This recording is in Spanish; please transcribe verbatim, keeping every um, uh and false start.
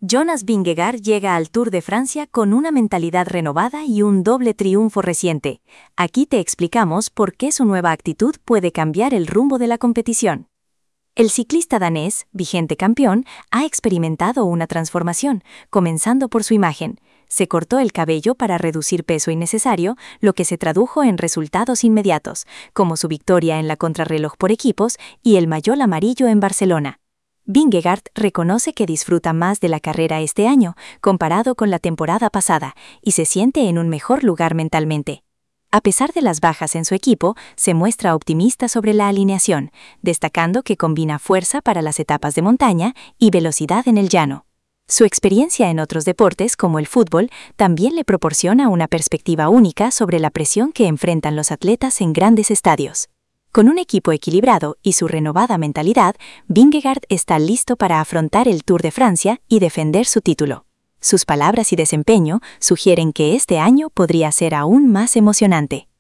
Jonas Vingegaard llega al Tour de Francia con una mentalidad renovada y un doble triunfo reciente. Aquí te explicamos por qué su nueva actitud puede cambiar el rumbo de la competición. El ciclista danés, vigente campeón, ha experimentado una transformación, comenzando por su imagen. Se cortó el cabello para reducir peso innecesario, lo que se tradujo en resultados inmediatos, como su victoria en la contrarreloj por equipos y el mayol amarillo en Barcelona. Vingegaard reconoce que disfruta más de la carrera este año, comparado con la temporada pasada, y se siente en un mejor lugar mentalmente. A pesar de las bajas en su equipo, se muestra optimista sobre la alineación, destacando que combina fuerza para las etapas de montaña y velocidad en el llano. Su experiencia en otros deportes, como el fútbol, también le proporciona una perspectiva única sobre la presión que enfrentan los atletas en grandes estadios. Con un equipo equilibrado y su renovada mentalidad, Vingegaard está listo para afrontar el Tour de Francia y defender su título. Sus palabras y desempeño sugieren que este año podría ser aún más emocionante.